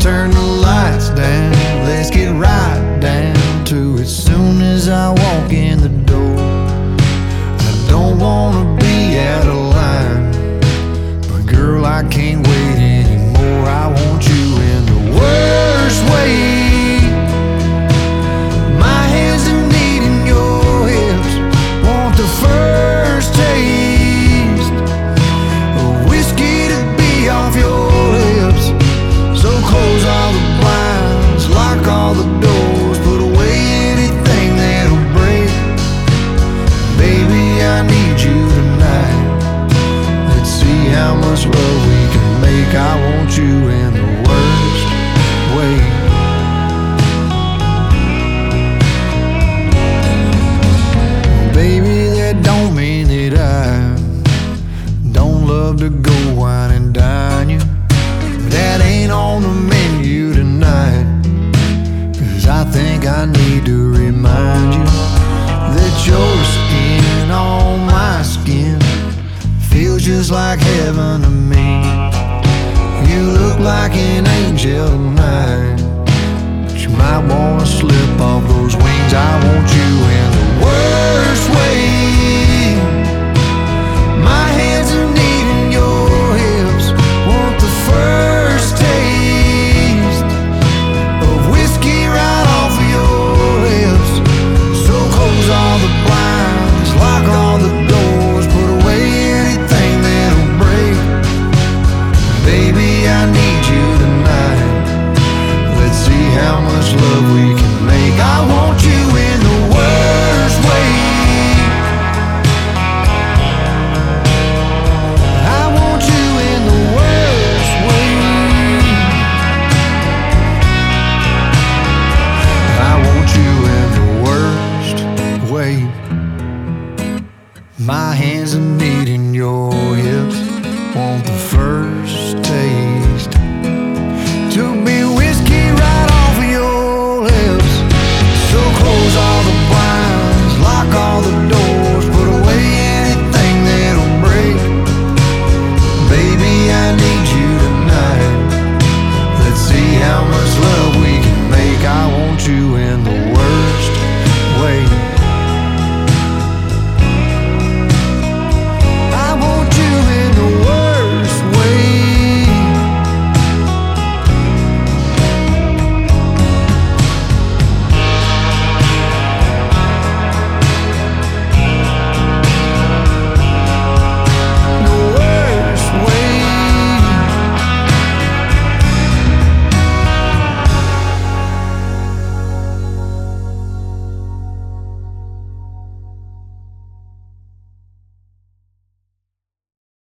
turn the lights down, let's get right down to it. Soon as I walk in the door, I don't wanna be out of line, but girl, I can't wait anymore. I want you in the worst way. My hands are needing your hips, want the first taste of whiskey to be off your lips. So close all the blinds, lock all the doors, put away anything that'll break. Baby, I need you tonight. Let's see how much love we can make. I want you in the worst way. Baby, that don't mean that I don't love to go wine and dine you. That ain't on the menu tonight, 'cause I think I need to remind you that your skin on my skin feels just like heaven to me. You look like an angel tonight, but you might wanna slip off those wings. I want you